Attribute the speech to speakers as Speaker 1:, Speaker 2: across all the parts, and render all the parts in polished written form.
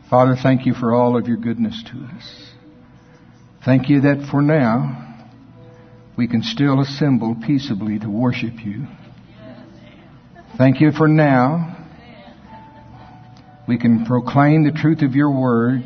Speaker 1: Father, thank you for all of your goodness to us. Thank you that for now we can still assemble peaceably to worship you. Thank you for now we can proclaim the truth of your word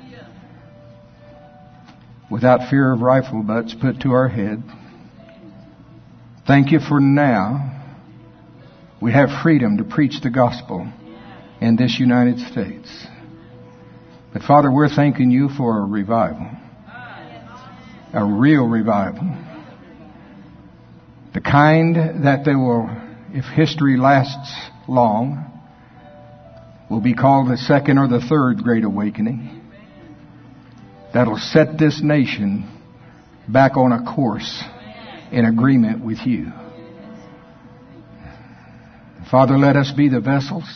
Speaker 1: without fear of rifle butts put to our head. Thank you for now we have freedom to preach the gospel in this United States. But Father, we're thanking you for a revival. A real revival. The kind that they will, if history lasts long, will be called the second or the third Great Awakening. That'll set this nation back on a course in agreement with you. Father, let us be the vessels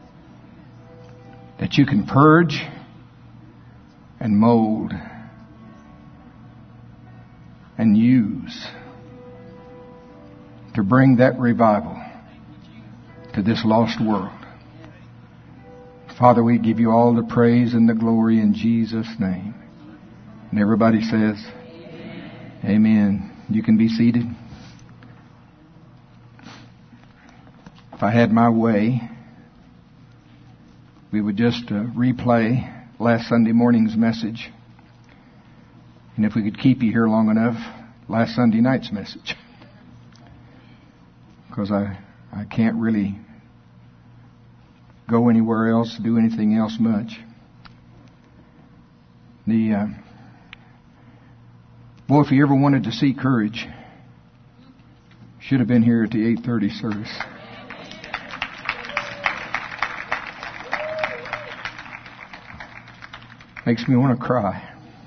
Speaker 1: that you can purge and mold and use to bring that revival to this lost world. Father, we give you all the praise and the glory in Jesus' name. And everybody says, Amen. You can be seated. If I had my way, we would just replay last Sunday morning's message. And if we could keep you here long enough, last Sunday night's message. Because I can't really go anywhere else, do anything else much. Boy, if you ever wanted to see courage, should have been here at the 8:30 service. Makes me want to cry.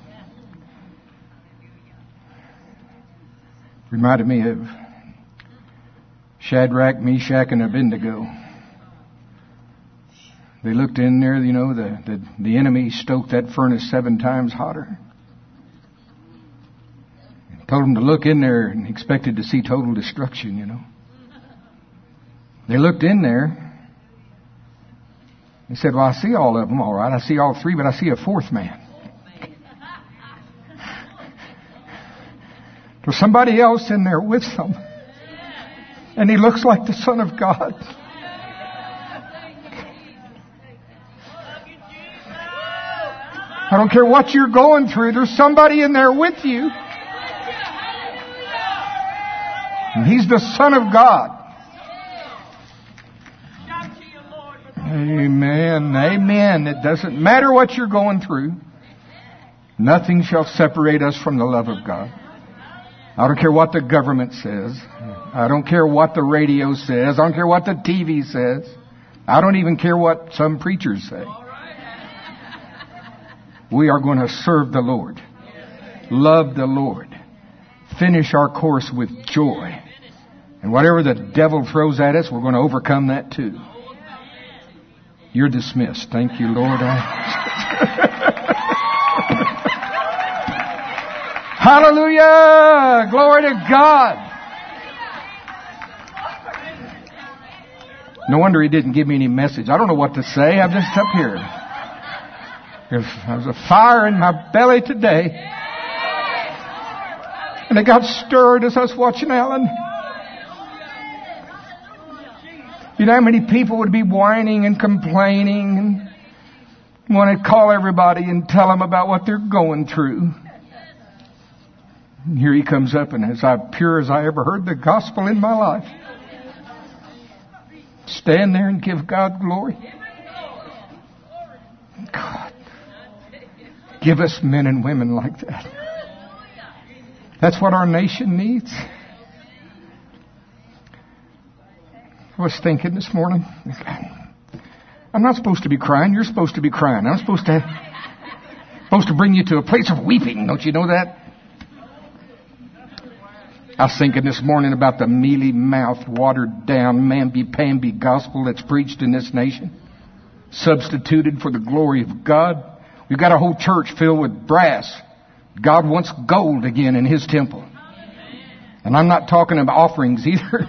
Speaker 1: Reminded me of Shadrach, Meshach, and Abednego. They looked in there, you know, the enemy stoked that furnace 7 times hotter. Told them to look in there and expected to see total destruction, you know. They looked in there. They said, well, I see all of them, all right. I see all 3, but I see a 4th man. There's somebody else in there with them. And he looks like the Son of God. I don't care what you're going through. There's somebody in there with you. And he's the Son of God. Amen. Amen. It doesn't matter what you're going through. Nothing shall separate us from the love of God. I don't care what the government says. I don't care what the radio says. I don't care what the TV says. I don't even care what some preachers say. We are going to serve the Lord. Love the Lord. Finish our course with joy. And whatever the devil throws at us, we're going to overcome that too. You're dismissed. Thank you, Lord. Hallelujah! Glory to God. No wonder he didn't give me any message. I don't know what to say. I'm just up here. There's a fire in my belly today. And it got stirred as I was watching Alan. You know how many people would be whining and complaining and want to call everybody and tell them about what they're going through. And here he comes up, and as pure as I ever heard the gospel in my life. Stand there and give God glory. God, give us men and women like that. That's what our nation needs. I was thinking this morning, I'm not supposed to be crying. You're supposed to be crying. I'm supposed to bring you to a place of weeping. Don't you know that? I was thinking this morning about the mealy-mouthed, watered-down, mamby-pamby gospel that's preached in this nation, substituted for the glory of God. We've got a whole church filled with brass. God wants gold again in His temple. And I'm not talking about offerings either.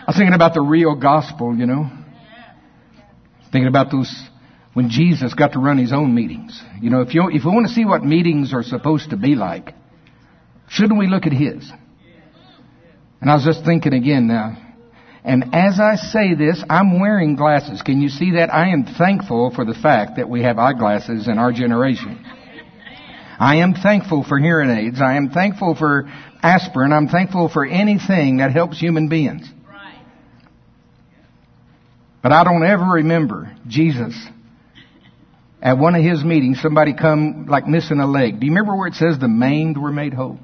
Speaker 1: was thinking about the real gospel, you know. Thinking about those when Jesus got to run his own meetings. You know, if we want to see what meetings are supposed to be like, shouldn't we look at his? And I was just thinking again now. And as I say this, I'm wearing glasses. Can you see that? I am thankful for the fact that we have eyeglasses in our generation. I am thankful for hearing aids. I am thankful for aspirin. I'm thankful for anything that helps human beings. But I don't ever remember Jesus at one of his meetings, somebody come like missing a leg. Do you remember where it says the maimed were made whole?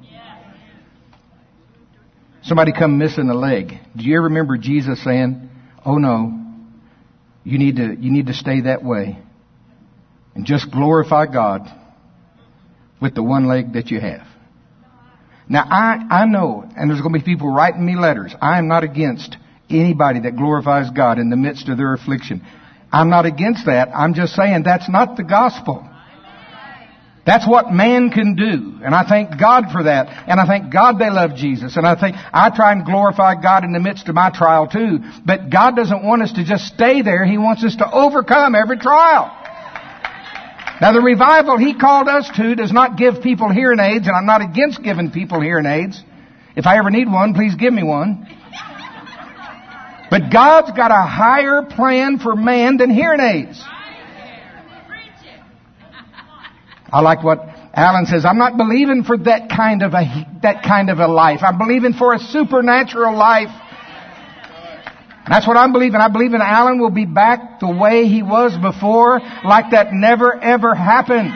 Speaker 1: Somebody come missing a leg. Do you ever remember Jesus saying, "Oh no, you need to stay that way and just glorify God with the one leg that you have"? Now I know, and there's going to be people writing me letters. I am not against anybody that glorifies God in the midst of their affliction. I'm not against that. I'm just saying that's not the gospel. That's what man can do. And I thank God for that. And I thank God they love Jesus. And I try and glorify God in the midst of my trial too. But God doesn't want us to just stay there. He wants us to overcome every trial. Now the revival He called us to does not give people hearing aids. And I'm not against giving people hearing aids. If I ever need one, please give me one. But God's got a higher plan for man than hearing aids. I like what Alan says. I'm not believing for that kind of a life. I'm believing for a supernatural life. That's what I'm believing. I believe in Alan will be back the way he was before, like that never ever happened.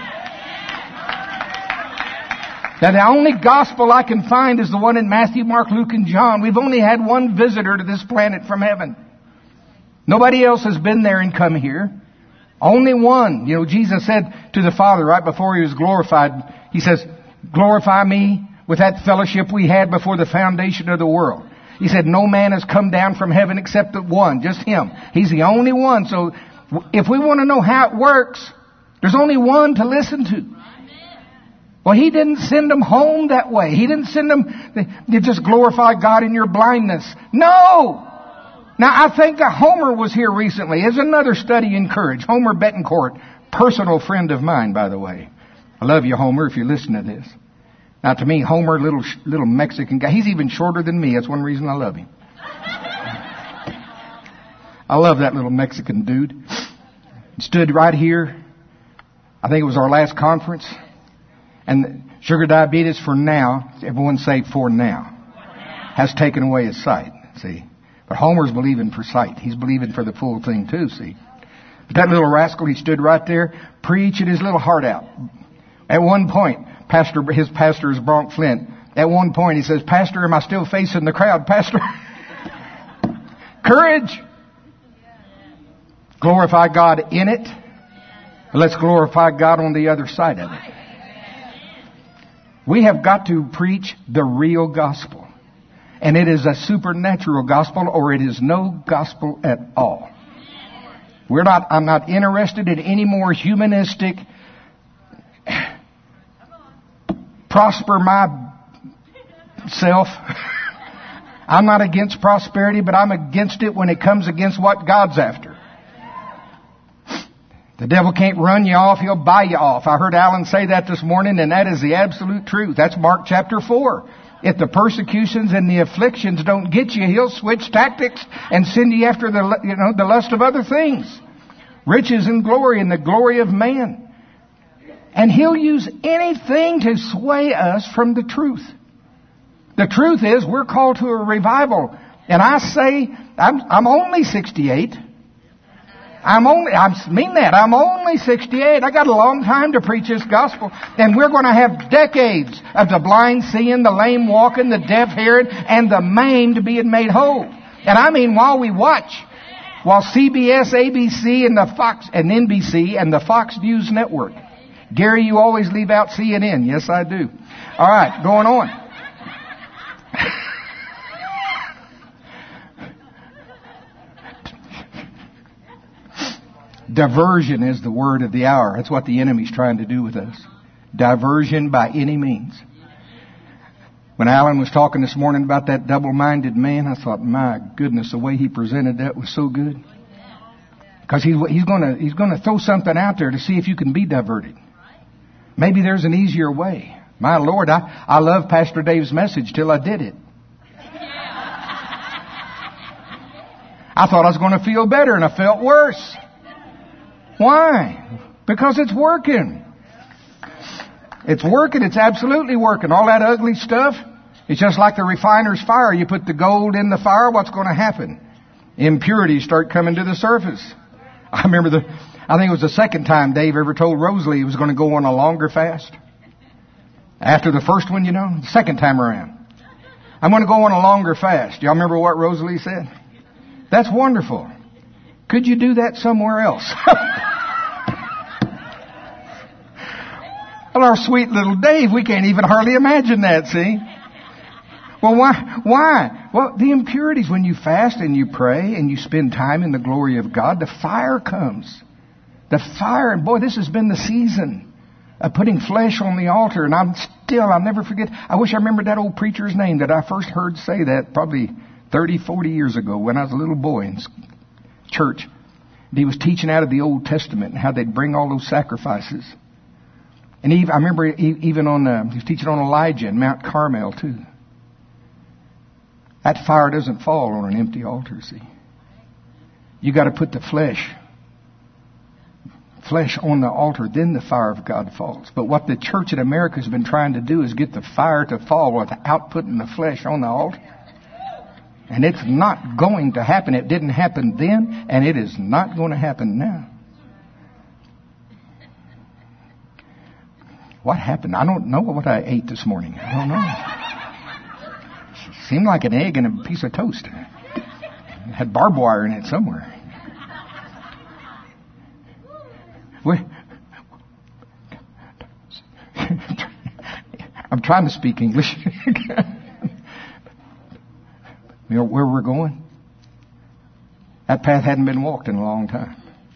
Speaker 1: Now the only gospel I can find is the one in Matthew, Mark, Luke, and John. We've only had one visitor to this planet from heaven. Nobody else has been there and come here. Only one. You know, Jesus said to the Father right before He was glorified, He says, "Glorify me with that fellowship we had before the foundation of the world." He said, "No man has come down from heaven except the one, just Him." He's the only one. So if we want to know how it works, there's only one to listen to. Well, He didn't send them home that way. He didn't send them to just glorify God in your blindness. No! Now, I think that Homer was here recently. There's another study encouraged. Homer Betancourt, personal friend of mine, by the way. I love you, Homer, if you listen to this. Now, to me, Homer, little Mexican guy, he's even shorter than me. That's one reason I love him. I love that little Mexican dude. He stood right here. I think it was our last conference. And sugar diabetes for now, everyone say for now, has taken away his sight, see. But Homer's believing for sight. He's believing for the full thing too, see. But that little rascal, he stood right there, preaching his little heart out. At one point, his pastor is Bronk Flint. At one point he says, "Pastor, am I still facing the crowd, Pastor?" Courage! Glorify God in it. Let's glorify God on the other side of it. We have got to preach the real gospel. And it is a supernatural gospel, or it is no gospel at all. I'm not interested in any more humanistic, prosper myself. I'm not against prosperity, but I'm against it when it comes against what God's after. The devil can't run you off, he'll buy you off. I heard Alan say that this morning, and that is the absolute truth. That's Mark chapter 4. If the persecutions and the afflictions don't get you, he'll switch tactics and send you after the lust of other things. Riches and glory and the glory of man. And he'll use anything to sway us from the truth. The truth is we're called to a revival. And I say, I'm only 68. I mean that. I'm only 68. I got a long time to preach this gospel. And we're going to have decades of the blind seeing, the lame walking, the deaf hearing, and the maimed being made whole. And I mean while we watch. While CBS, ABC, and the Fox, and NBC, and the Fox News Network. Gary, you always leave out CNN. Yes, I do. All right, going on. Diversion is the word of the hour. That's what the enemy's trying to do with us. Diversion by any means. When Alan was talking this morning about that double-minded man, I thought, my goodness, the way he presented that was so good. Because he's going to throw something out there to see if you can be diverted. Maybe there's an easier way. My Lord, I love Pastor Dave's message till I did it. I thought I was going to feel better, and I felt worse. Why? Because it's working. It's working. It's absolutely working. All that ugly stuff, it's just like the refiner's fire. You put the gold in the fire, what's going to happen? Impurities start coming to the surface. I think it was the second time Dave ever told Rosalie he was going to go on a longer fast. After the first one, the second time around. I'm going to go on a longer fast. Y'all remember what Rosalie said? That's wonderful. Could you do that somewhere else? Well, our sweet little Dave, we can't even hardly imagine that, see? Well, why? Well, the impurities, when you fast and you pray and you spend time in the glory of God, the fire comes. The fire, and boy, this has been the season of putting flesh on the altar, and I'll never forget. I wish I remembered that old preacher's name that I first heard say that probably 30, 40 years ago when I was a little boy in church. And he was teaching out of the Old Testament and how they'd bring all those sacrifices. And I remember even he was teaching on Elijah and Mount Carmel too. That fire doesn't fall on an empty altar, see. You got to put the flesh on the altar, then the fire of God falls. But what the church in America has been trying to do is get the fire to fall without putting the flesh on the altar. And it's not going to happen. It didn't happen then, and it is not going to happen now. What happened? I don't know what I ate this morning. I don't know. It seemed like an egg and a piece of toast. It had barbed wire in it somewhere. I'm trying to speak English. You know where we're going? That path hadn't been walked in a long time.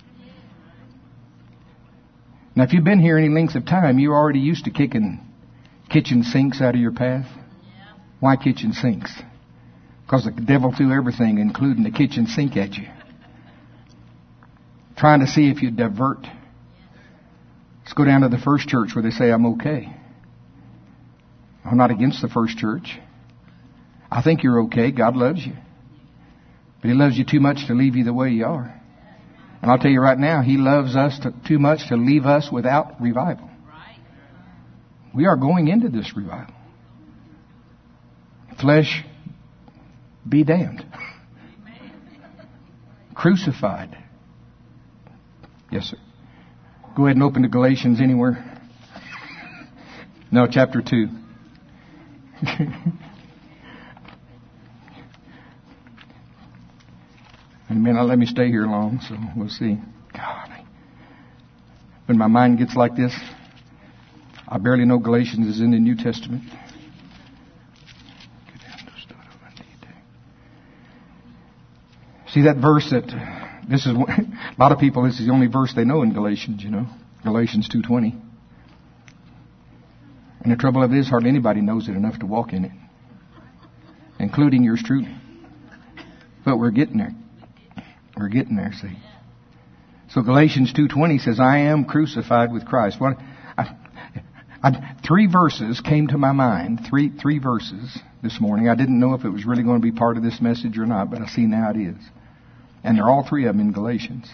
Speaker 1: Now, if you've been here any length of time, you're already used to kicking kitchen sinks out of your path. Yeah. Why kitchen sinks? Because the devil threw everything, including the kitchen sink, at you. Trying to see if you divert. Let's go down to the first church where they say, I'm okay. I'm not against the first church. I think you're okay. God loves you. But He loves you too much to leave you the way you are. And I'll tell you right now, He loves us too much to leave us without revival. We are going into this revival. Flesh, be damned. Crucified. Yes, sir. Go ahead and open to Galatians anywhere. No, chapter 2. And it may not let me stay here long, so we'll see. God, when my mind gets like this, I barely know Galatians is in the New Testament. See that verse that this is a lot of people. This is the only verse they know in Galatians. Galatians 2:20. And the trouble of it is, hardly anybody knows it enough to walk in it, including yours truly. But we're getting there. We're getting there, see. So Galatians 2:20 says, I am crucified with Christ. What? Three verses came to my mind. Three verses this morning. I didn't know if it was really going to be part of this message or not, but I see now it is. And they're all three of them in Galatians.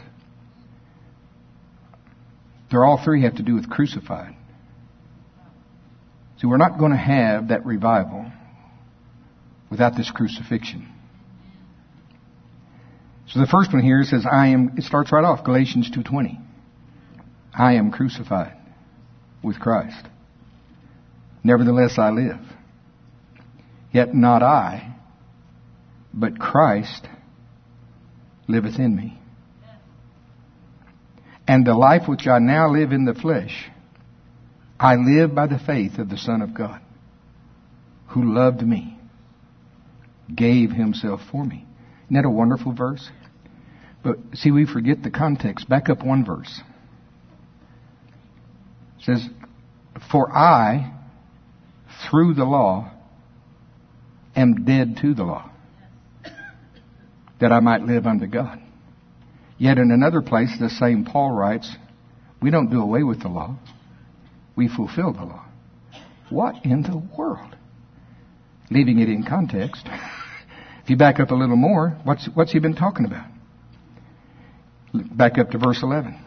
Speaker 1: They're all three have to do with crucified. See, we're not going to have that revival without this crucifixion. So the first one here says, it starts right off, Galatians 2:20. I am crucified with Christ. Nevertheless I live. Yet not I, but Christ liveth in me. And the life which I now live in the flesh, I live by the faith of the Son of God, who loved me, gave Himself for me. Isn't that a wonderful verse? But see, we forget the context. Back up one verse. It says, for I, through the law, am dead to the law, that I might live unto God. Yet in another place, the same Paul writes, we don't do away with the law. We fulfill the law. What in the world? Leaving it in context. If you back up a little more, what's he been talking about? Back up to verse 11.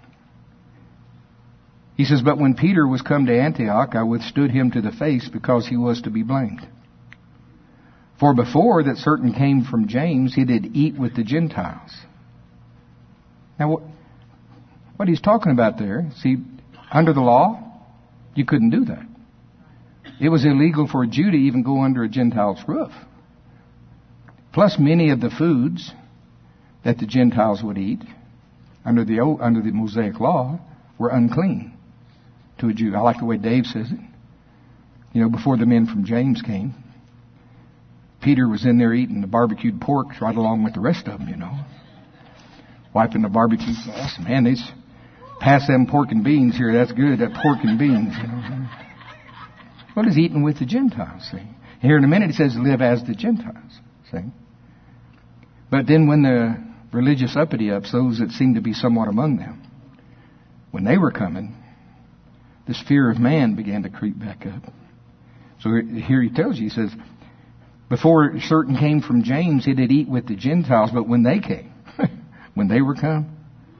Speaker 1: He says, but when Peter was come to Antioch, I withstood him to the face because he was to be blamed. For before that certain came from James, he did eat with the Gentiles. Now, what he's talking about there, see, under the law, you couldn't do that. It was illegal for a Jew to even go under a Gentile's roof. Plus, many of the foods that the Gentiles would eat under the Mosaic law were unclean to a Jew. I like the way Dave says it. You know, before the men from James came, Peter was in there eating the barbecued pork right along with the rest of them, you know. Wiping the barbecue sauce. Man, they pass them pork and beans here. That's good, that pork and beans, you know. Well, he's eating with the Gentiles, see. Here in a minute he says, live as the Gentiles, see. But then when the religious uppity-ups, those that seemed to be somewhat among them, when they were coming, this fear of man began to creep back up. So here he tells you, he says, before certain came from James, he did eat with the Gentiles, but when they came, when they were come,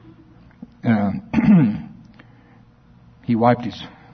Speaker 1: he wiped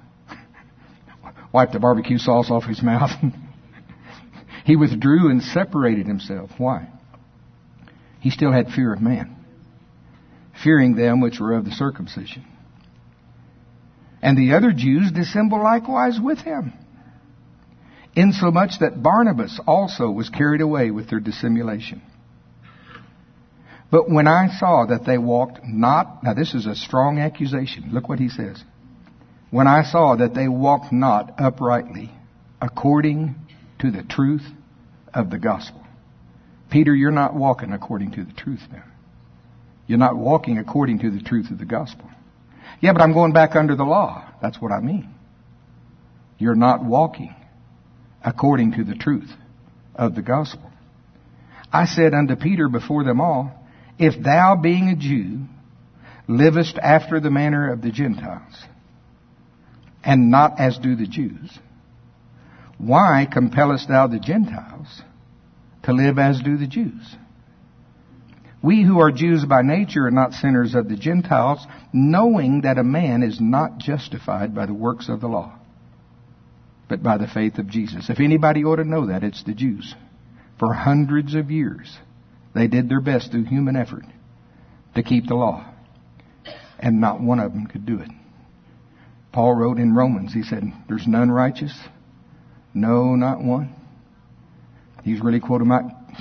Speaker 1: the barbecue sauce off his mouth. He withdrew and separated himself. Why? He still had fear of man, fearing them which were of the circumcision. And the other Jews dissembled likewise with him, insomuch that Barnabas also was carried away with their dissimulation. But when I saw that they walked not, now this is a strong accusation. Look what he says. When I saw that they walked not uprightly according to the truth of the gospel. Peter, you're not walking according to the truth now. You're not walking according to the truth of the gospel. Yeah, but I'm going back under the law. That's what I mean. You're not walking according to the truth of the gospel. I said unto Peter before them all, if thou, being a Jew, livest after the manner of the Gentiles, and not as do the Jews, why compellest thou the Gentiles to live as do the Jews? We who are Jews by nature are not sinners of the Gentiles, knowing that a man is not justified by the works of the law, but by the faith of Jesus. If anybody ought to know that, it's the Jews. For hundreds of years, they did their best through human effort to keep the law, and not one of them could do it. Paul wrote in Romans, he said, there's none righteous, no, not one. He's really quoting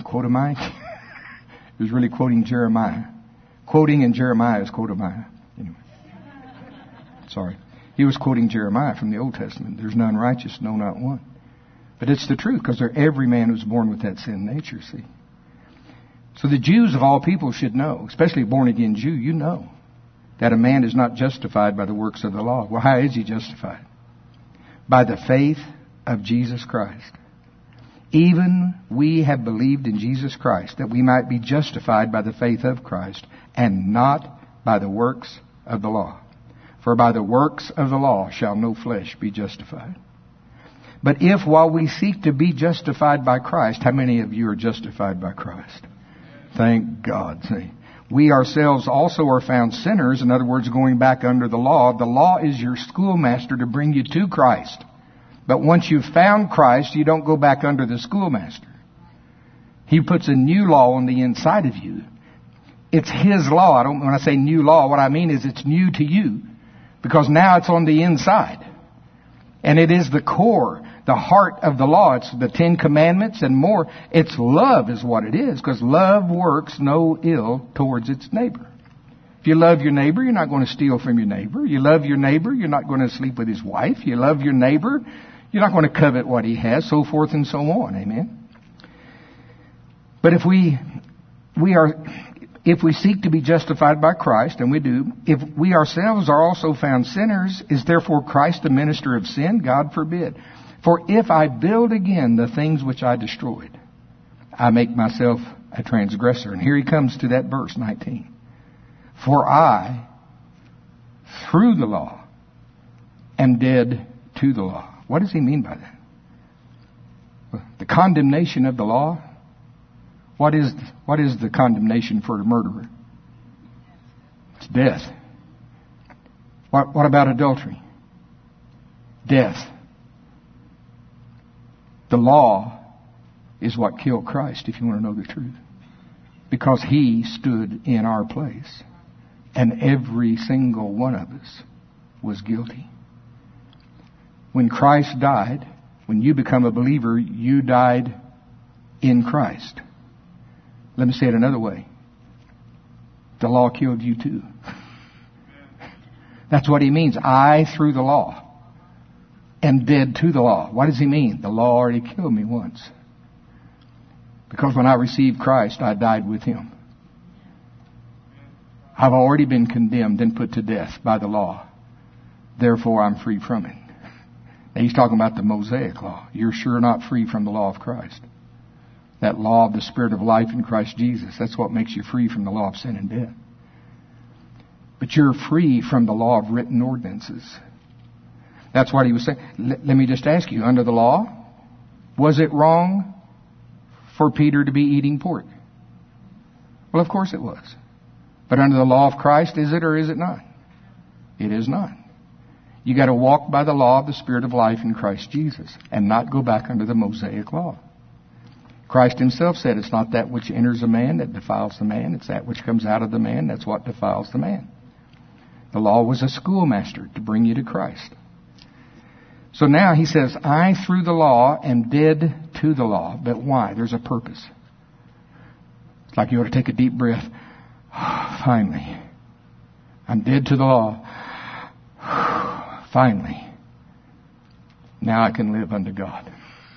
Speaker 1: he was really quoting Jeremiah. Quoting in Jeremiah is quotemaya. Anyway. Sorry. He was quoting Jeremiah from the Old Testament. There's none righteous, no, not one. But it's the truth, because every man who's born with that sin nature, see. So the Jews of all people should know, especially a born-again Jew, you know, that a man is not justified by the works of the law. Well, how is he justified? By the faith of Jesus Christ. Even we have believed in Jesus Christ, that we might be justified by the faith of Christ, and not by the works of the law. For by the works of the law shall no flesh be justified. But if while we seek to be justified by Christ, how many of you are justified by Christ? Thank God. See, we ourselves also are found sinners. In other words, going back under the law. The law is your schoolmaster to bring you to Christ. But once you've found Christ, you don't go back under the schoolmaster. He puts a new law on the inside of you. It's His law. When I say new law, what I mean is it's new to you. Because now it's on the inside. And it is the core, the heart of the law. It's the 10 Commandments and more. It's love is what it is. Because love works no ill towards its neighbor. If you love your neighbor, you're not going to steal from your neighbor. You love your neighbor, you're not going to sleep with his wife. You love your neighbor, you're not going to covet what he has, so forth and so on. Amen. But if we seek to be justified by Christ, and we do, if we ourselves are also found sinners, is therefore Christ the minister of sin? God forbid. For if I build again the things which I destroyed, I make myself a transgressor. And here he comes to that verse 19. For I, through the law, am dead to the law. What does he mean by that? The condemnation of the law. What is the condemnation for a murderer? It's death. What about adultery? Death. The law is what killed Christ, if you want to know the truth. Because he stood in our place. And every single one of us was guilty. When Christ died, when you become a believer, you died in Christ. Let me say it another way. The law killed you too. That's what he means. I, through the law, am dead to the law. What does he mean? The law already killed me once. Because when I received Christ, I died with him. I've already been condemned and put to death by the law. Therefore, I'm free from it. Now, he's talking about the Mosaic law. You're sure not free from the law of Christ. That law of the Spirit of life in Christ Jesus. That's what makes you free from the law of sin and death. But you're free from the law of written ordinances. That's what he was saying. Let me just ask you, under the law, was it wrong for Peter to be eating pork? Well, of course it was. But under the law of Christ, is it or is it not? It is not. You got to walk by the law of the Spirit of life in Christ Jesus and not go back under the Mosaic law. Christ himself said it's not that which enters a man that defiles the man. It's that which comes out of the man that's what defiles the man. The law was a schoolmaster to bring you to Christ. So now he says, I through the law am dead to the law. But why? There's a purpose. It's like you ought to take a deep breath. Finally. I'm dead to the law. Finally. Now I can live unto God.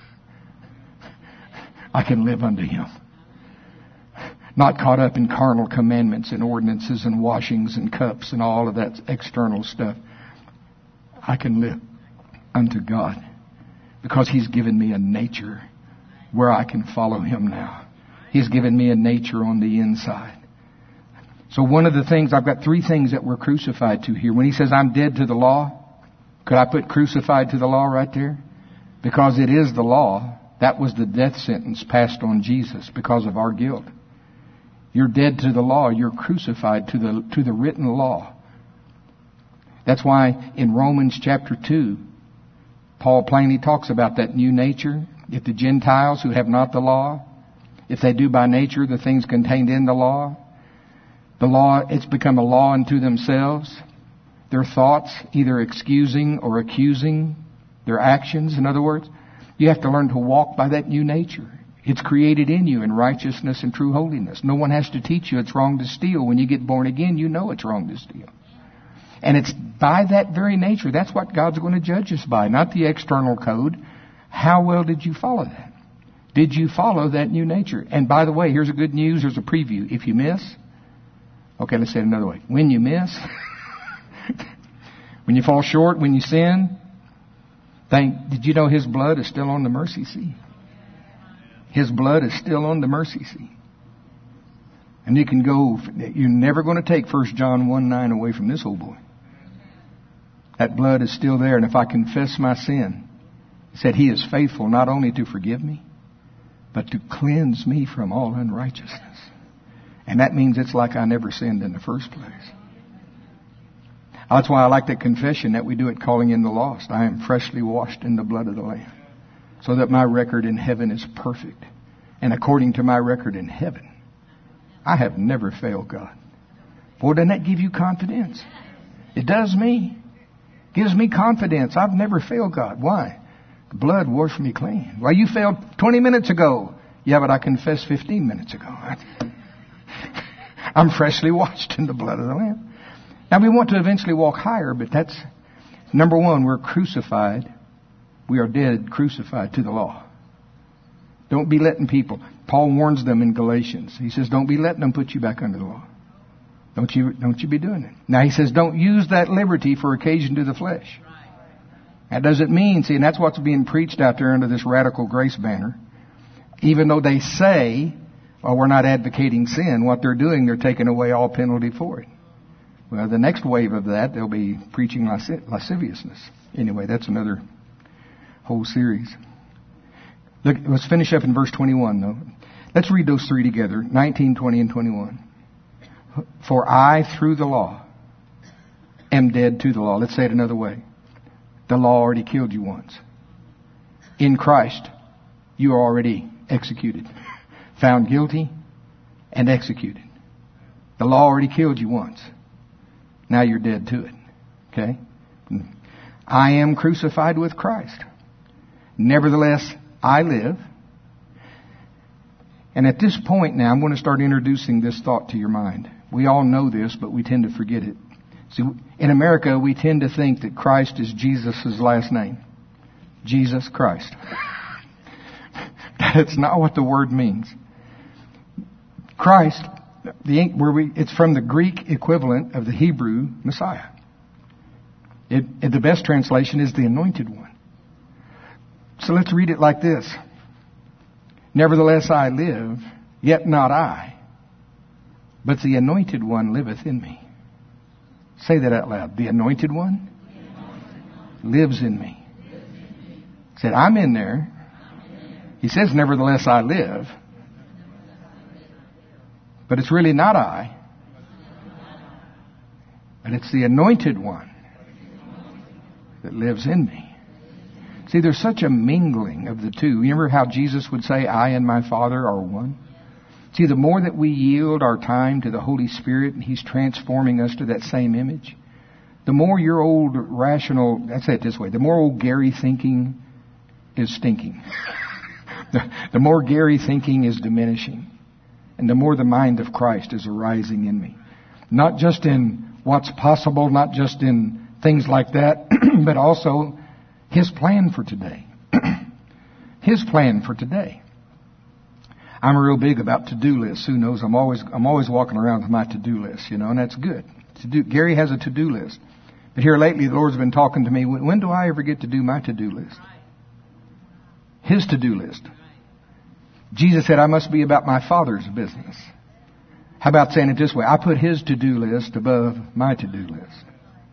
Speaker 1: I can live unto him. Not caught up in carnal commandments and ordinances and washings and cups and all of that external stuff. I can live unto God because he's given me a nature where I can follow him now. He's given me a nature on the inside. So one of the things, I've got 3 things that we're crucified to here. When he says I'm dead to the law, could I put crucified to the law right there? Because it is the law. That was the death sentence passed on Jesus because of our guilt. You're dead to the law. You're crucified to the written law. That's why in Romans chapter 2, Paul plainly talks about that new nature. If the Gentiles who have not the law, if they do by nature the things contained in the law, it's become a law unto themselves. Their thoughts either excusing or accusing their actions. In other words, you have to learn to walk by that new nature. It's created in you in righteousness and true holiness. No one has to teach you it's wrong to steal. When you get born again, you know it's wrong to steal. And it's by that very nature. That's what God's going to judge us by, not the external code. How well did you follow that? Did you follow that new nature? And by the way, here's a good news. Here's a preview. If you miss, okay, let's say it another way. When you miss, when you fall short, when you sin, did you know his blood is still on the mercy seat? His blood is still on the mercy seat. And you can go, you're never going to take 1 John 1:9 away from this old boy. That blood is still there. And if I confess my sin, he said he is faithful not only to forgive me, but to cleanse me from all unrighteousness. And that means it's like I never sinned in the first place. That's why I like that confession that we do at Calling in the Lost. I am freshly washed in the blood of the Lamb, so that my record in heaven is perfect. And according to my record in heaven, I have never failed God. Boy, doesn't that give you confidence? It does me. Gives me confidence. I've never failed God. Why? The blood washed me clean. Well, you failed 20 minutes ago. Yeah, but I confessed 15 minutes ago. I'm freshly washed in the blood of the Lamb. Now, we want to eventually walk higher, but that's, number one, we're crucified. We are dead, crucified to the law. Don't be letting people. Paul warns them in Galatians. He says, don't be letting them put you back under the law. Don't you be doing it. Now he says, don't use that liberty for occasion to the flesh. That doesn't mean, see, and that's what's being preached out there under this radical grace banner. Even though they say, well, we're not advocating sin, what they're doing, they're taking away all penalty for it. Well, the next wave of that, they'll be preaching lasciviousness. Anyway, that's another whole series. Look, let's finish up in verse 21, though. Let's read those three together, 19, 20, and 21. For I, through the law, am dead to the law. Let's say it another way. The law already killed you once. In Christ, you are already executed. Found guilty and executed. The law already killed you once. Now you're dead to it. Okay? I am crucified with Christ. Nevertheless, I live. And at this point now, I'm going to start introducing this thought to your mind. We all know this, but we tend to forget it. See, in America, we tend to think that Christ is Jesus' last name. Jesus Christ. That's not what the word means. Christ, it's from the Greek equivalent of the Hebrew Messiah. The best translation is the Anointed One. So let's read it like this. Nevertheless I live, yet not I, but the Anointed One liveth in me. Say that out loud. The Anointed One lives in me. Said, I'm in there. He says, nevertheless I live. But it's really not I. But it's the Anointed One that lives in me. See, there's such a mingling of the two. You remember how Jesus would say, I and my Father are one? See, the more that we yield our time to the Holy Spirit and He's transforming us to that same image, the more your old rational, let's say it this way, the more old Gary thinking is stinking. The more Gary thinking is diminishing. And the more the mind of Christ is arising in me. Not just in what's possible, not just in things like that, but also His plan for today. His plan for today. I'm real big about to-do lists. Who knows? I'm always walking around with my to-do list, and that's good. Gary has a to-do list. But here lately, the Lord's been talking to me. When do I ever get to do my to-do list? His to-do list. Jesus said, I must be about my Father's business. How about saying it this way? I put His to-do list above my to-do list.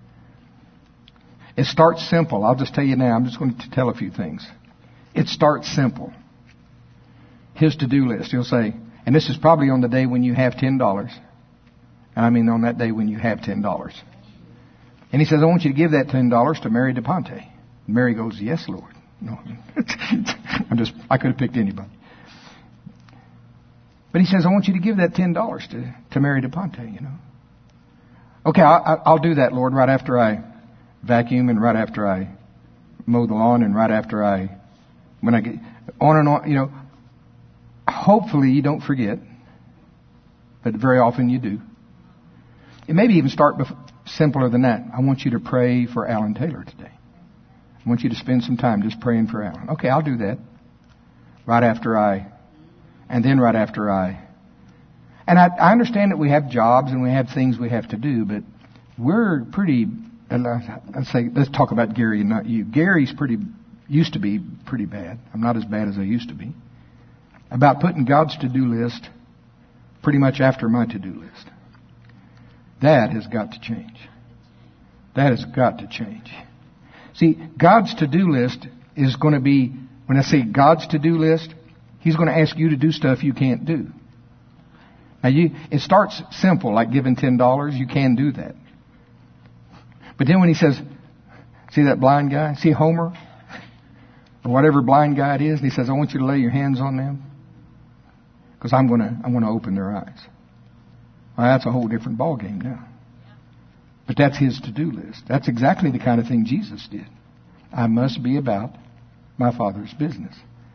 Speaker 1: It starts simple. I'll just tell you now. I'm just going to tell a few things. It starts simple. His to-do list. He'll say, and this is probably on the day when you have $10. And I mean on that day when you have $10. And He says, I want you to give that $10 to Mary DePonte. Mary goes, yes, Lord. No, I could have picked anybody. But He says, I want you to give that $10 to Mary DePonte, Okay, I'll do that, Lord, right after I vacuum and right after I mow the lawn and right after when I get on and on, Hopefully you don't forget, but very often you do. It maybe even start simpler than that. I want you to pray for Alan Taylor today. I want you to spend some time just praying for Alan. Okay, I'll do that. Right after and then right after And I understand that we have jobs and we have things we have to do, but we're pretty, let's talk about Gary and not you. Gary's used to be pretty bad. I'm not as bad as I used to be. About putting God's to-do list pretty much after my to-do list. That has got to change. That has got to change. See, God's to-do list is going to be, when I say God's to-do list, He's going to ask you to do stuff you can't do. Now, it starts simple, like giving $10. You can do that. But then when He says, see that blind guy? See Homer? Or whatever blind guy it is. And He says, I want you to lay your hands on them. Because I'm going to open their eyes. Well, that's a whole different ballgame now. But that's His to-do list. That's exactly the kind of thing Jesus did. I must be about my Father's business.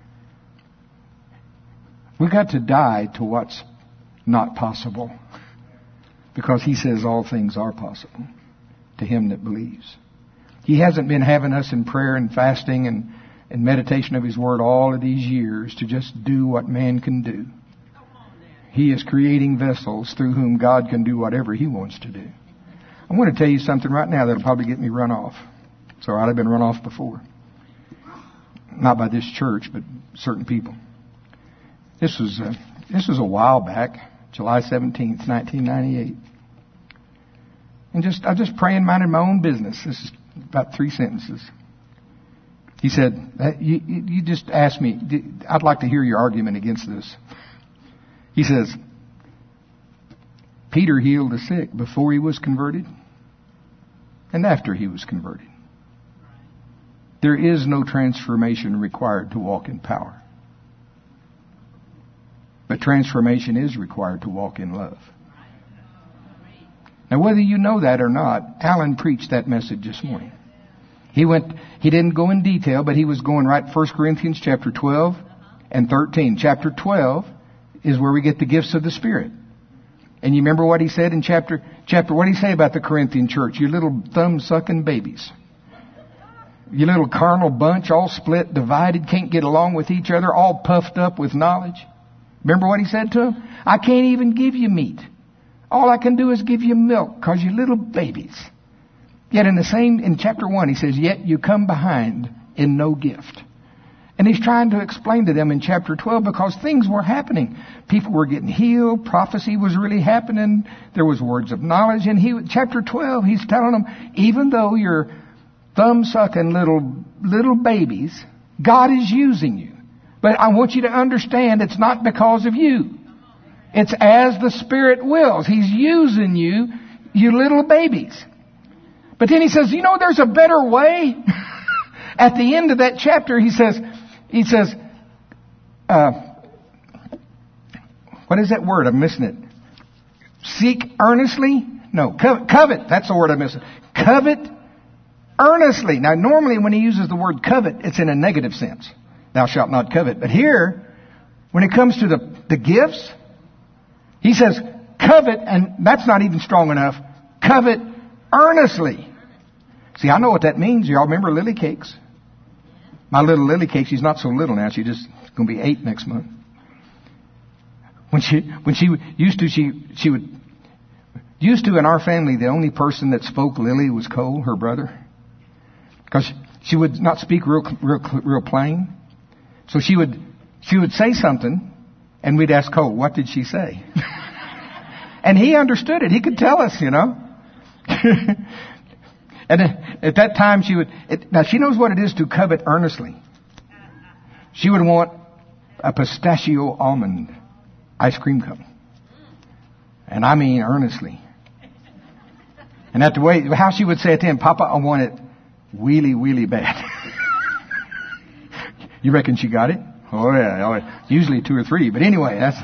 Speaker 1: We've got to die to what's not possible. Because He says all things are possible to him that believes. He hasn't been having us in prayer and fasting and meditation of His Word all of these years to just do what man can do. He is creating vessels through whom God can do whatever He wants to do. I'm going to tell you something right now that'll probably get me run off. So I'd have been run off before. Not by this church, but certain people. This was a while back, July 17th, 1998. And I just praying, minding my own business. This is about 3 sentences. He said, you just asked me, I'd like to hear your argument against this. He says, Peter healed the sick before he was converted and after he was converted. There is no transformation required to walk in power. But transformation is required to walk in love. Now, whether you know that or not, Alan preached that message this morning. He didn't go in detail, but he was going right 1 Corinthians chapter 12 and 13. Chapter 12 is where we get the gifts of the Spirit. And you remember what he said in chapter, what did he say about the Corinthian church? You little thumb-sucking babies. You little carnal bunch, all split, divided, can't get along with each other, all puffed up with knowledge. Remember what he said to them? I can't even give you meat. All I can do is give you milk, because you're little babies. Yet in chapter 1, he says, yet you come behind in no gift. And he's trying to explain to them in chapter 12, because things were happening. People were getting healed. Prophecy was really happening. There was words of knowledge. And chapter 12, he's telling them, even though you're thumb-sucking little babies, God is using you. But I want you to understand it's not because of you. It's as the Spirit wills. He's using you, you little babies. But then he says, there's a better way. At the end of that chapter, he says, what is that word? I'm missing it. Seek earnestly? No, covet. That's the word I'm missing. Covet earnestly. Now, normally when he uses the word covet, it's in a negative sense. Thou shalt not covet. But here, when it comes to the gifts, he says, covet, and that's not even strong enough. Covet earnestly. See, I know what that means. Y'all remember Lily Cakes? My little Lily Cake, she's not so little now. She's just going to be 8 next month. When she used to in our family, the only person that spoke Lily was Cole, her brother. Because she would not speak real plain. So she would say something, and we'd ask Cole, what did she say? And he understood it. He could tell us, And at that time, now she knows what it is to covet earnestly. She would want a pistachio almond ice cream cup. And I mean earnestly. And how she would say it to him, Papa, I want it really, really bad. You reckon she got it? Oh yeah. Usually 2 or 3. But anyway, that's...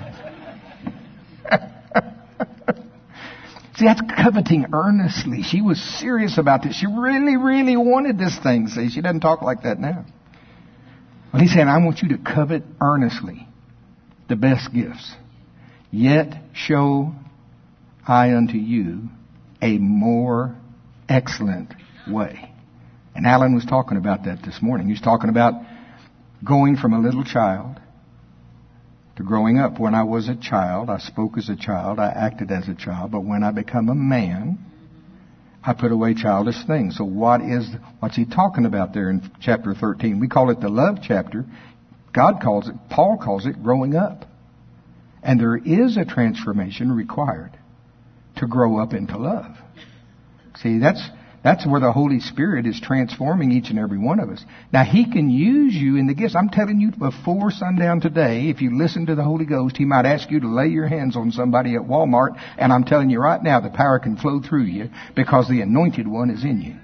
Speaker 1: See, that's coveting earnestly. She was serious about this. She really, really wanted this thing. See, she doesn't talk like that now. But he's saying, I want you to covet earnestly the best gifts. Yet show I unto you a more excellent way. And Alan was talking about that this morning. He was talking about going from a little child to growing up. When I was a child, I spoke as a child, I acted as a child, but when I become a man, I put away childish things. So what's he talking about there in chapter 13? We call it the love chapter. Paul calls it growing up. And there is a transformation required to grow up into love. See, that's where the Holy Spirit is transforming each and every one of us. Now, He can use you in the gifts. I'm telling you, before sundown today, if you listen to the Holy Ghost, He might ask you to lay your hands on somebody at Walmart. And I'm telling you right now, the power can flow through you because the Anointed One is in you.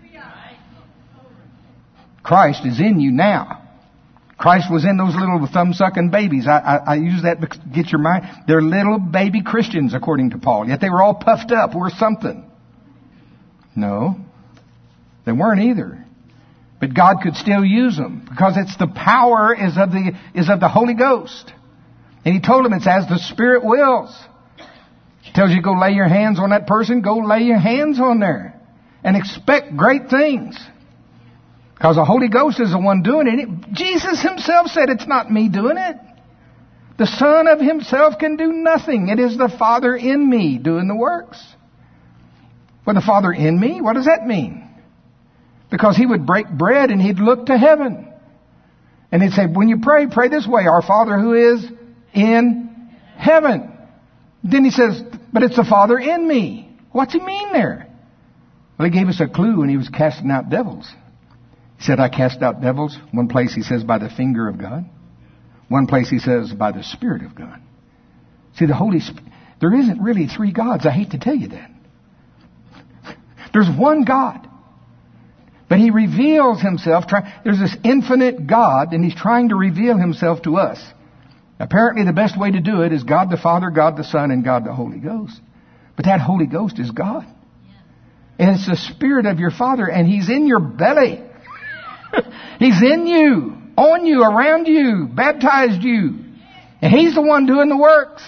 Speaker 1: Christ is in you now. Christ was in those little thumb-sucking babies. I use that to get your mind. They're little baby Christians, according to Paul. Yet they were all puffed up. We're something. No. They weren't either. But God could still use them because it's the power is of the Holy Ghost. And He told them it's as the Spirit wills. He tells you go lay your hands on that person, go lay your hands on there. And expect great things. Because the Holy Ghost is the one doing it. Jesus Himself said it's not me doing it. The Son of Himself can do nothing. It is the Father in me doing the works. Well, the Father in me? What does that mean? Because he would break bread and he'd look to heaven. And he'd say, when you pray, pray this way. Our Father who is in heaven. Then he says, but it's the Father in me. What's he mean there? Well, he gave us a clue when he was casting out devils. He said, I cast out devils. One place he says, by the finger of God. One place he says, by the Spirit of God. See, the Holy Spirit, there isn't really three gods. I hate to tell you that. There's one God. But he reveals himself. There's this infinite God, and he's trying to reveal himself to us. Apparently the best way to do it is God the Father, God the Son, and God the Holy Ghost. But that Holy Ghost is God. And it's the Spirit of your Father, and he's in your belly. He's in you, on you, around you, baptized you. And he's the one doing the works.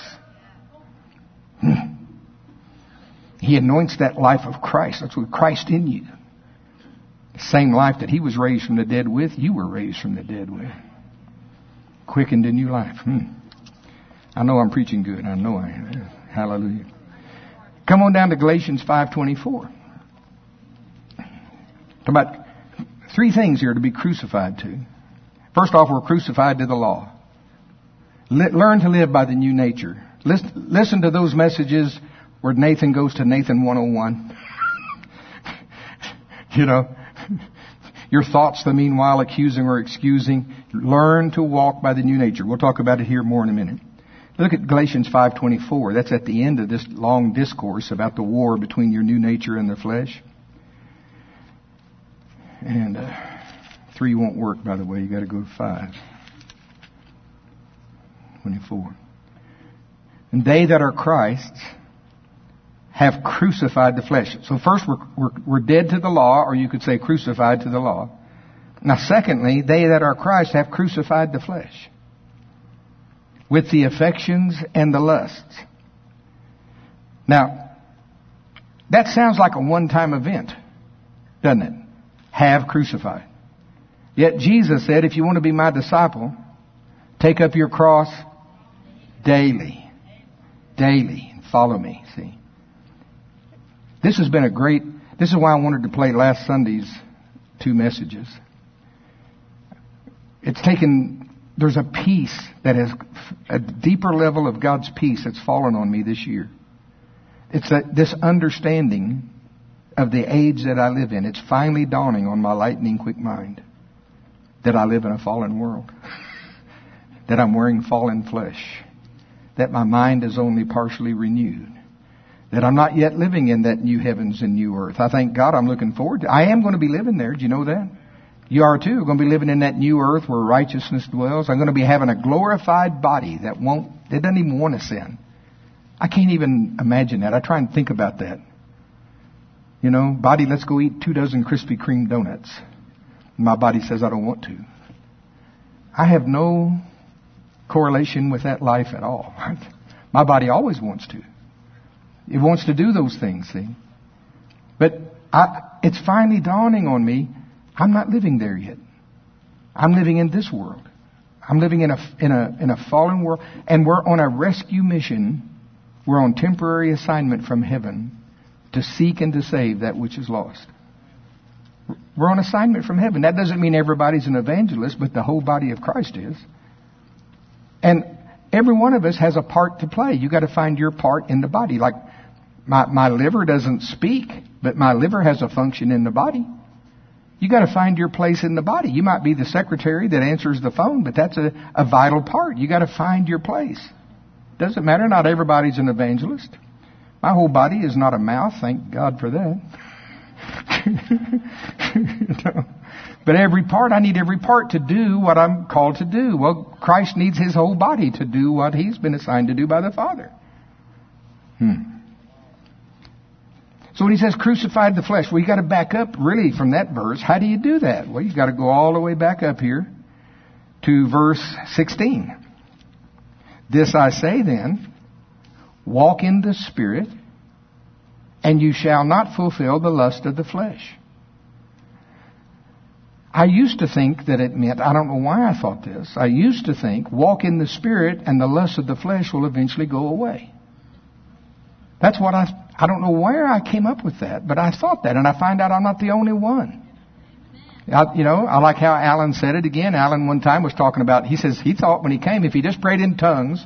Speaker 1: He anoints that life of Christ. That's what Christ in you. The same life that he was raised from the dead with, you were raised from the dead with. Quickened in new life. I know I'm preaching good. I know I am. Hallelujah. Come on down to Galatians 5:24. Talk about three things here to be crucified to. First off, we're crucified to the law. Learn to live by the new nature. Listen to those messages where Nathan goes to Nathan 101. You know, your thoughts, the meanwhile, accusing or excusing. Learn to walk by the new nature. We'll talk about it here more in a minute. Look at Galatians 5:24. That's at the end of this long discourse about the war between your new nature and the flesh. And 3 won't work, by the way. You got to go to 5:24. And they that are Christ's have crucified the flesh. So first, we're dead to the law, or you could say crucified to the law. Now, secondly, they that are Christ have crucified the flesh with the affections and the lusts. Now, that sounds like a one-time event, doesn't it? Have crucified. Yet Jesus said, if you want to be my disciple, take up your cross daily. Daily. Follow me. See? This has been this is why I wanted to play last Sunday's 2 messages. There's a peace that has, a deeper level of God's peace that's fallen on me this year. It's this understanding of the age that I live in. It's finally dawning on my lightning quick mind that I live in a fallen world. That I'm wearing fallen flesh. That my mind is only partially renewed. That I'm not yet living in that new heavens and new earth. I thank God I'm looking forward to. I am going to be living there. Do you know that? You are too. We're going to be living in that new earth where righteousness dwells. I'm going to be having a glorified body that doesn't even want to sin. I can't even imagine that. I try and think about that. You know, body, let's go eat 2 dozen Krispy Kreme donuts. My body says I don't want to. I have no correlation with that life at all. My body always wants to. It wants to do those things, see. But it's finally dawning on me, I'm not living there yet. I'm living in this world. I'm living in a fallen world. And we're on a rescue mission. We're on temporary assignment from heaven to seek and to save that which is lost. We're on assignment from heaven. That doesn't mean everybody's an evangelist, but the whole body of Christ is. And every one of us has a part to play. You got to find your part in the body. Like my liver doesn't speak, but my liver has a function in the body. You got to find your place in the body. You might be the secretary that answers the phone, but that's a vital part. You got to find your place. Doesn't matter. Not everybody's an evangelist. My whole body is not a mouth. Thank God for that. But I need every part to do what I'm called to do. Well, Christ needs his whole body to do what he's been assigned to do by the Father. So when he says crucified the flesh, well, you got to back up really from that verse. How do you do that? Well, you got to go all the way back up here to verse 16. This I say then, walk in the Spirit, and you shall not fulfill the lust of the flesh. I used to think that it meant, I don't know why I thought this, I used to think walk in the Spirit and the lust of the flesh will eventually go away. That's what I don't know where I came up with that, but I thought that, and I find out I'm not the only one. I like how Alan said it again. Alan one time was talking about, he says he thought when he came, if he just prayed in tongues,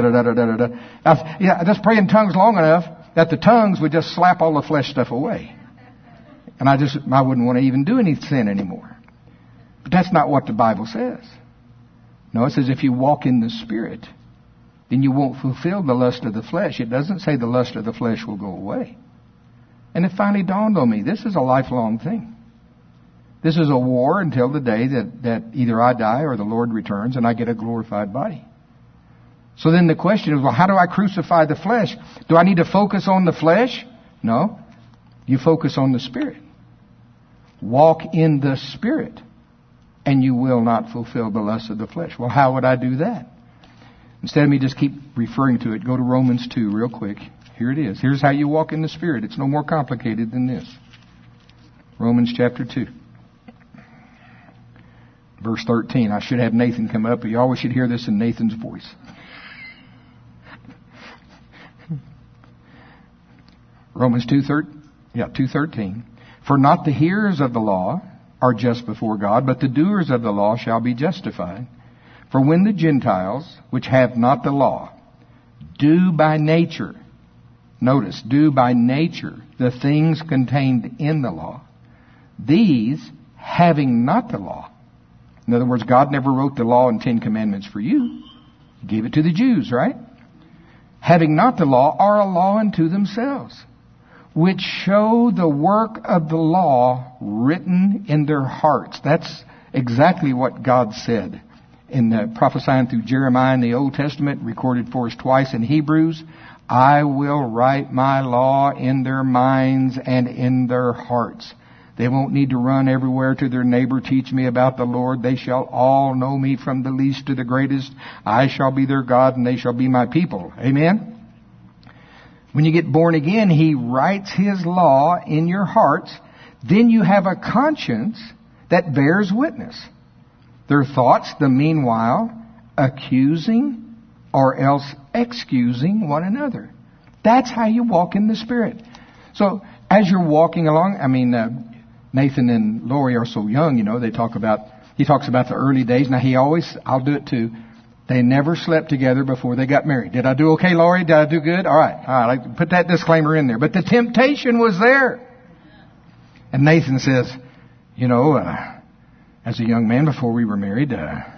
Speaker 1: just pray in tongues long enough that the tongues would just slap all the flesh stuff away. And I wouldn't want to even do any sin anymore. But that's not what the Bible says. No, it says if you walk in the Spirit, then you won't fulfill the lust of the flesh. It doesn't say the lust of the flesh will go away. And it finally dawned on me, this is a lifelong thing. This is a war until the day that either I die or the Lord returns and I get a glorified body. So then the question is, well, how do I crucify the flesh? Do I need to focus on the flesh? No. You focus on the Spirit. Walk in the Spirit, and you will not fulfill the lust of the flesh. Well, how would I do that? Instead of me just keep referring to it, go to Romans 2 real quick. Here it is. Here's how you walk in the Spirit. It's no more complicated than this. Romans chapter 2. Verse 13. I should have Nathan come up, but you always should hear this in Nathan's voice. Romans 2:13. For not the hearers of the law are just before God, but the doers of the law shall be justified. For when the Gentiles, which have not the law, do by nature, notice, do by nature the things contained in the law, these, having not the law, in other words, God never wrote the law and 10 commandments for you. He gave it to the Jews, right? Having not the law, are a law unto themselves, which show the work of the law written in their hearts. That's exactly what God said in prophesying through Jeremiah in the Old Testament, recorded for us twice in Hebrews. I will write my law in their minds and in their hearts. They won't need to run everywhere to their neighbor, teach me about the Lord. They shall all know me from the least to the greatest. I shall be their God and they shall be my people. Amen? When you get born again, He writes His law in your hearts. Then you have a conscience that bears witness. Their thoughts, the meanwhile, accusing or else excusing one another. That's how you walk in the Spirit. So, as you're walking along, Nathan and Lori are so young, he talks about the early days. Now I'll do it too. They never slept together before they got married. Did I do okay, Lori? Did I do good? All right. Put that disclaimer in there. But the temptation was there. And Nathan says, as a young man before we were married,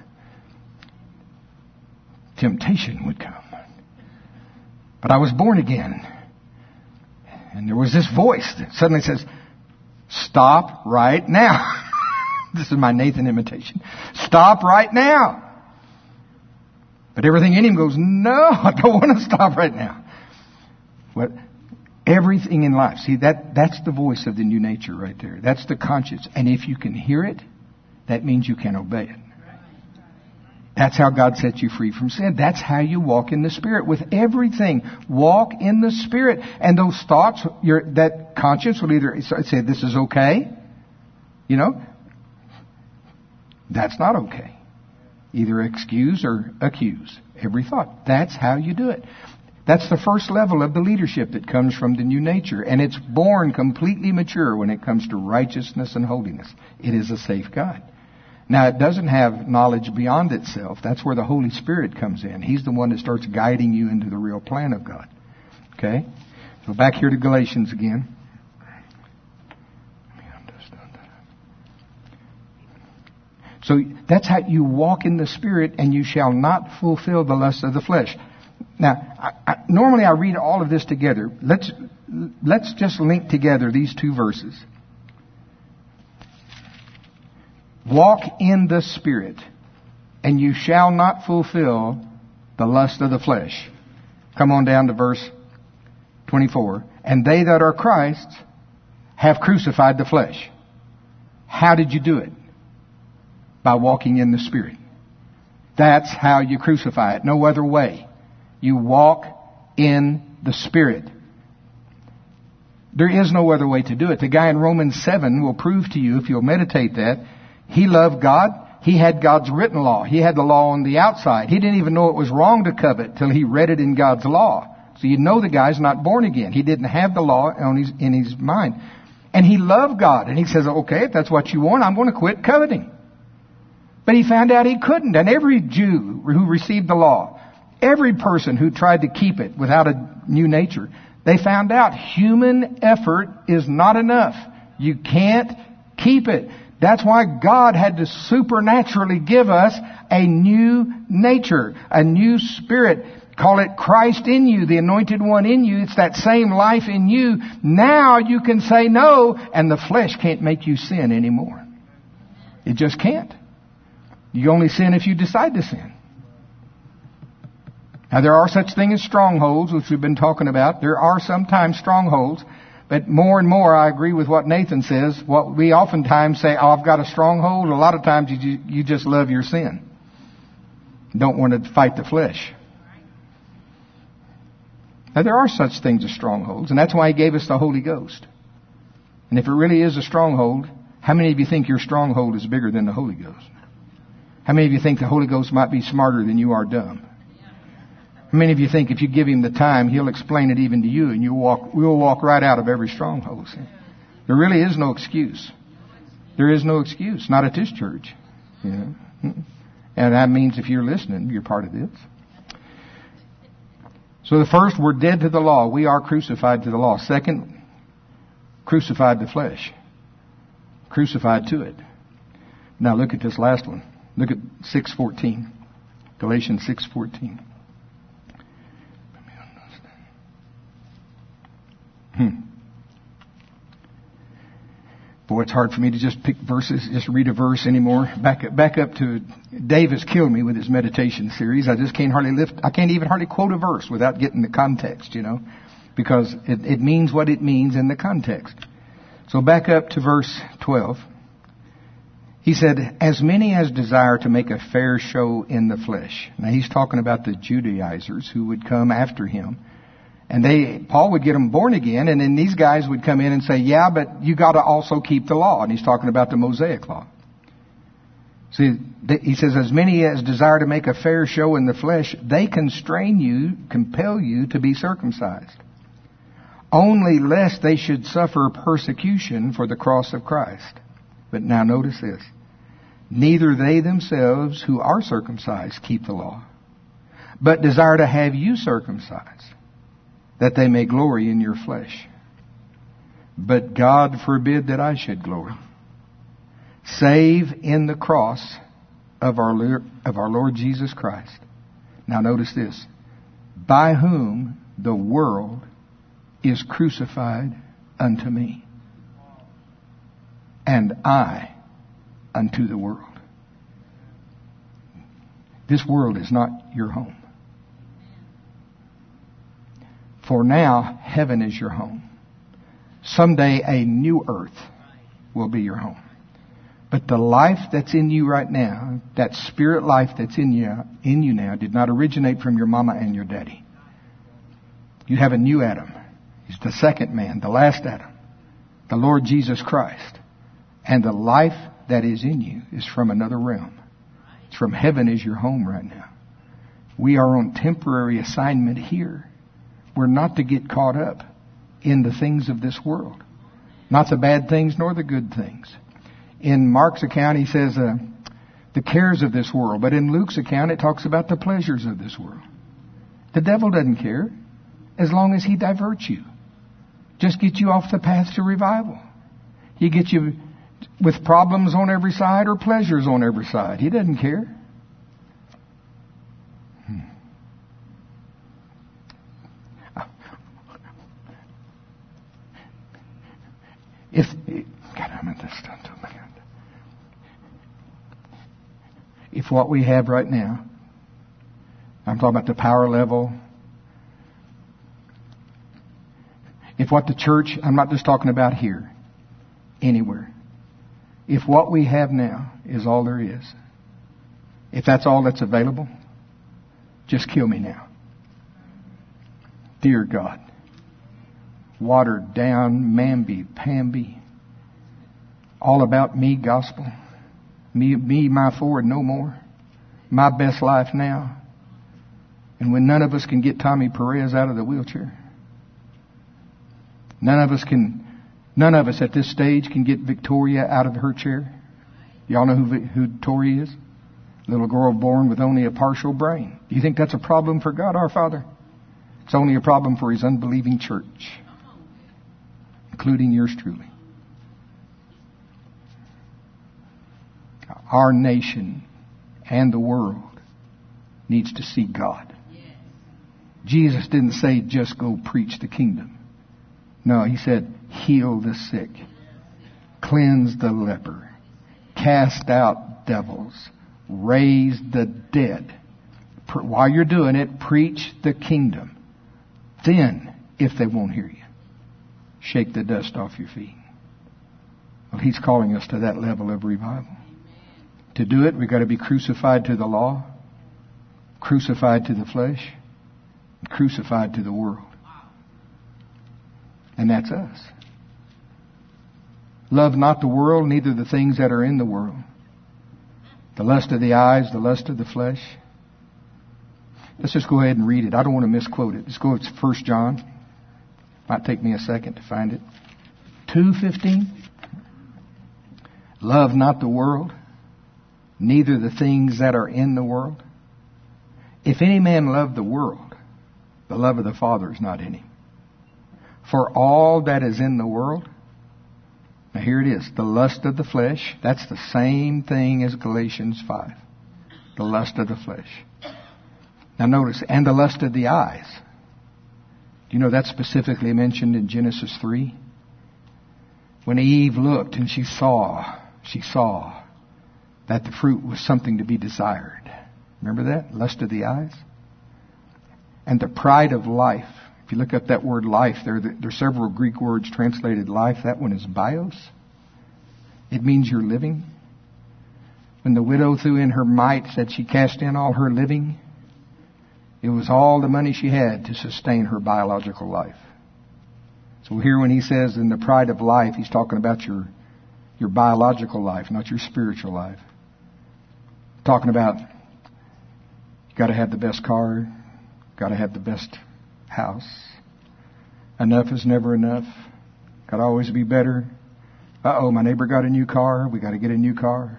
Speaker 1: temptation would come. But I was born again. And there was this voice that suddenly says, stop right now. This is my Nathan imitation. Stop right now. But everything in him goes, no, I don't want to stop right now. But everything in life, see, that's the voice of the new nature right there. That's the conscience. And if you can hear it, that means you can obey it. That's how God sets you free from sin. That's how you walk in the Spirit with everything. Walk in the Spirit. And those thoughts, that conscience will either say, this is okay. That's not okay. Either excuse or accuse every thought. That's how you do it. That's the first level of the leadership that comes from the new nature. And it's born completely mature when it comes to righteousness and holiness. It is a safe God. Now, it doesn't have knowledge beyond itself. That's where the Holy Spirit comes in. He's the one that starts guiding you into the real plan of God. Okay? So back here to Galatians again. So that's how you walk in the Spirit, and you shall not fulfill the lust of the flesh. Now, normally I read all of this together. Let's just link together these two verses. Walk in the Spirit, and you shall not fulfill the lust of the flesh. Come on down to verse 24. And they that are Christ's have crucified the flesh. How did you do it? By walking in the Spirit. That's how you crucify it. No other way. You walk in the Spirit. There is no other way to do it. The guy in Romans 7 will prove to you, if you'll meditate that, he loved God. He had God's written law. He had the law on the outside. He didn't even know it was wrong to covet till he read it in God's law. So you know the guy's not born again. He didn't have the law in his mind. And he loved God. And he says, okay, if that's what you want, I'm going to quit coveting. But he found out he couldn't. And every Jew who received the law, every person who tried to keep it without a new nature, they found out human effort is not enough. You can't keep it. That's why God had to supernaturally give us a new nature, a new spirit. Call it Christ in you, the anointed one in you. It's that same life in you. Now you can say no, and the flesh can't make you sin anymore. It just can't. You only sin if you decide to sin. Now there are such things as strongholds, which we've been talking about. There are sometimes strongholds. But more and more, I agree with what Nathan says. What we oftentimes say, oh, I've got a stronghold. A lot of times you just love your sin. Don't want to fight the flesh. Now, there are such things as strongholds, and that's why He gave us the Holy Ghost. And if it really is a stronghold, how many of you think your stronghold is bigger than the Holy Ghost? How many of you think the Holy Ghost might be smarter than you are dumb? How many of you think if you give Him the time, He'll explain it even to you, and we'll walk right out of every stronghold? See? There really is no excuse. There is no excuse. Not at this church. You know? And that means if you're listening, you're part of this. So the first, we're dead to the law. We are crucified to the law. Second, crucified to flesh. Crucified to it. Now look at this last one. Look at 6:14. Galatians 6:14. Boy, it's hard for me to just pick verses, just read a verse anymore. Back up to Davis killed me with his meditation series. I just can't even hardly quote a verse without getting the context, you know, because it means what it means in the context. So back up to verse 12. He said, as many as desire to make a fair show in the flesh. Now he's talking about the Judaizers who would come after him. And Paul would get them born again, and then these guys would come in and say, yeah, but you got to also keep the law. And he's talking about the Mosaic law. See, he says, as many as desire to make a fair show in the flesh, they constrain you, compel you to be circumcised. Only lest they should suffer persecution for the cross of Christ. But now notice this. Neither they themselves who are circumcised keep the law, but desire to have you circumcised, that they may glory in your flesh. But God forbid that I should glory, save in the cross of our Lord Jesus Christ. Now notice this. By whom the world is crucified unto me, and I unto the world. This world is not your home. For now, heaven is your home. Someday a new earth will be your home. But the life that's in you right now, that spirit life that's in you now, did not originate from your mama and your daddy. You have a new Adam. He's the second man, the last Adam, the Lord Jesus Christ. And the life that is in you is from another realm. It's from heaven is your home right now. We are on temporary assignment here. We're not to get caught up in the things of this world. Not the bad things nor the good things. In Mark's account, he says the cares of this world. But in Luke's account, it talks about the pleasures of this world. The devil doesn't care as long as he diverts you. Just get you off the path to revival. He gets you with problems on every side or pleasures on every side. He doesn't care. If what we have right now, I'm talking about the power level, if what the church, I'm not just talking about here, anywhere. If what we have now is all there is, if that's all that's available, just kill me now. Dear God, watered down, mamby-pamby, all about me gospel, me, my forward, no more, my best life now. And when none of us can get Tommy Perez out of the wheelchair, none of us can None of us at this stage can get Victoria out of her chair. Y'all know who Tori is? Little girl born with only a partial brain. Do you think that's a problem for God our Father? It's only a problem for His unbelieving church, including yours truly. Our nation and the world needs to see God. Jesus didn't say just go preach the kingdom. No, He said heal the sick, cleanse the leper, cast out devils, raise the dead. While you're doing it, preach the kingdom. Then, if they won't hear you, shake the dust off your feet. Well, He's calling us to that level of revival. To do it, we've got to be crucified to the law, crucified to the flesh, and crucified to the world. And that's us. Love not the world, neither the things that are in the world. The lust of the eyes, the lust of the flesh. Let's just go ahead and read it. I don't want to misquote it. Let's go. It's 1 John. Might take me a second to find it. 2:15. Love not the world, neither the things that are in the world. If any man love the world, the love of the Father is not in him. For all that is in the world, now here it is, the lust of the flesh. That's the same thing as Galatians 5. The lust of the flesh. Now notice, and the lust of the eyes. Do you know that's specifically mentioned in Genesis 3? When Eve looked and she saw that the fruit was something to be desired. Remember that? Lust of the eyes. And the pride of life. If you look up that word life, there are several Greek words translated life. That one is bios. It means you're living. When the widow threw in her mite, said she cast in all her living, it was all the money she had to sustain her biological life. So here when he says in the pride of life, he's talking about your biological life, not your spiritual life. Talking about you got to have the best car, got to have the best house. Enough is never enough. Got to always be better. My neighbor got a new car. We got to get a new car.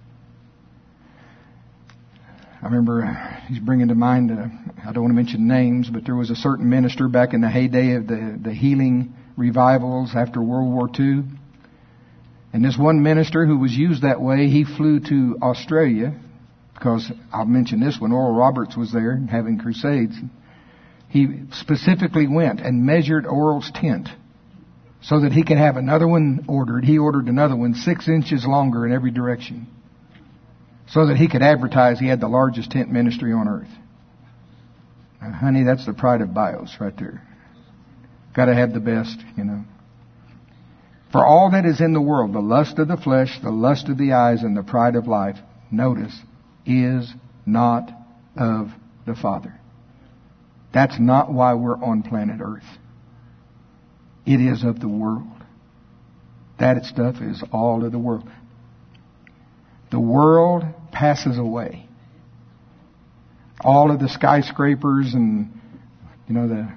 Speaker 1: I remember he's bringing to mind, I don't want to mention names, but there was a certain minister back in the heyday of the healing revivals after World War II. And this one minister who was used that way, he flew to Australia because I'll mention this when Oral Roberts was there having crusades. He specifically went and measured Oral's tent so that he could have another one ordered. He ordered another one 6 inches longer in every direction so that he could advertise he had the largest tent ministry on earth. Now, honey, that's the pride of bios right there. Got to have the best, you know. For all that is in the world, the lust of the flesh, the lust of the eyes, and the pride of life, notice, is not of the Father. That's not why we're on planet Earth. It is of the world. That stuff is all of the world. The world passes away. All of the skyscrapers and, you know,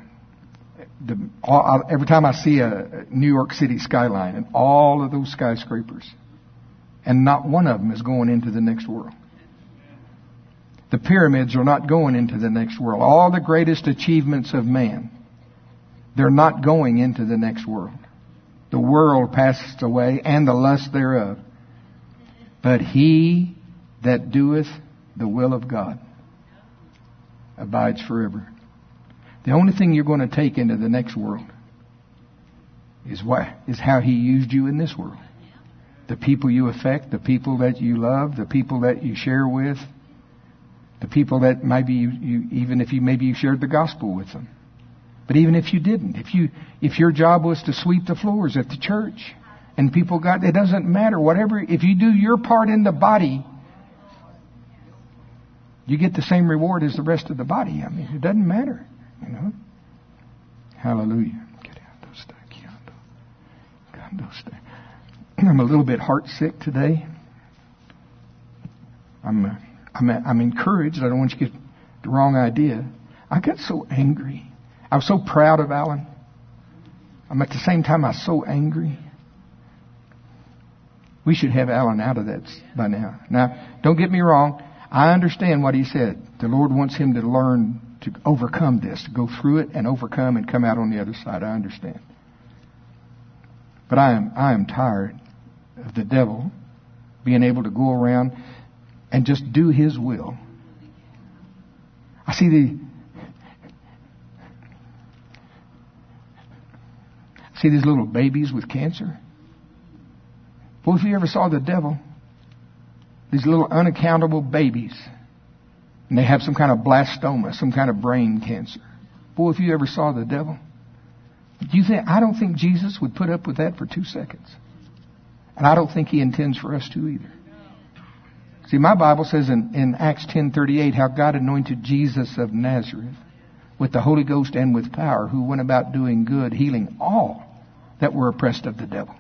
Speaker 1: every time I see a New York City skyline and all of those skyscrapers, and not one of them is going into the next world. The pyramids are not going into the next world. All the greatest achievements of man, they're not going into the next world. The world passes away and the lust thereof. But he that doeth the will of God abides forever. The only thing you're going to take into the next world is how he used you in this world. The people you affect, the people that you love, the people that you share with, the people that maybe you shared the gospel with them. But even if you didn't, if your job was to sweep the floors at the church and people it doesn't matter, whatever, if you do your part in the body, you get the same reward as the rest of the body. I mean, it doesn't matter, you know. Hallelujah. I'm a little bit heart sick today. I'm encouraged. I don't want you to get the wrong idea. I got so angry. I was so proud of Alan. at the same time, I'm so angry. We should have Alan out of that by now. Now, don't get me wrong. I understand what he said. The Lord wants him to learn to overcome this, to go through it and overcome and come out on the other side. I understand. But I am tired of the devil being able to go around and just do his will. I see these little babies with cancer. Boy, if you ever saw the devil, these little unaccountable babies, and they have some kind of blastoma, some kind of brain cancer. Boy, if you ever saw the devil, I don't think Jesus would put up with that for 2 seconds. And I don't think he intends for us to either. See, my Bible says in Acts 10:38 how God anointed Jesus of Nazareth with the Holy Ghost and with power, who went about doing good, healing all that were oppressed of the devil.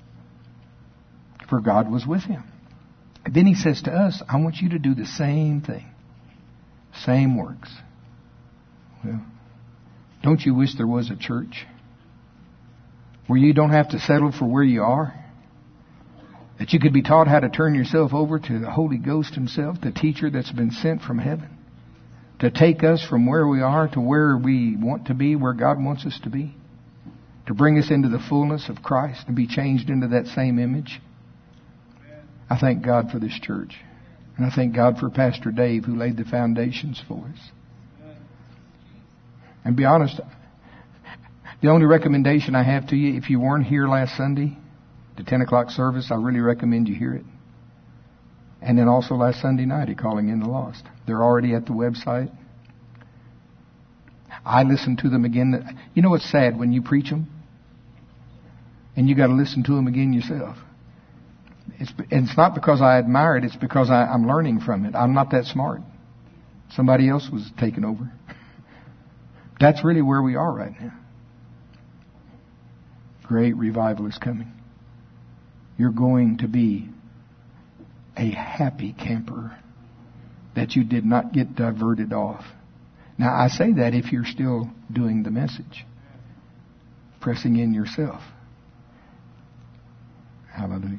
Speaker 1: For God was with him. And then he says to us, I want you to do the same thing. Same works. Well, don't you wish there was a church where you don't have to settle for where you are? That you could be taught how to turn yourself over to the Holy Ghost himself, the teacher that's been sent from heaven, to take us from where we are to where we want to be, where God wants us to be, to bring us into the fullness of Christ and be changed into that same image. I thank God for this church. And I thank God for Pastor Dave, who laid the foundations for us. And be honest, the only recommendation I have to you, if you weren't here last Sunday, the 10 o'clock service, I really recommend you hear it. And then also last Sunday night at Calling in the Lost. They're already at the website. I listened to them again. You know what's sad when you preach them? And you got to listen to them again yourself. It's not because I admire it. It's because I'm learning from it. I'm not that smart. Somebody else was taking over. That's really where we are right now. Great revival is coming. You're going to be a happy camper that you did not get diverted off. Now, I say that if you're still doing the message, pressing in yourself. Hallelujah.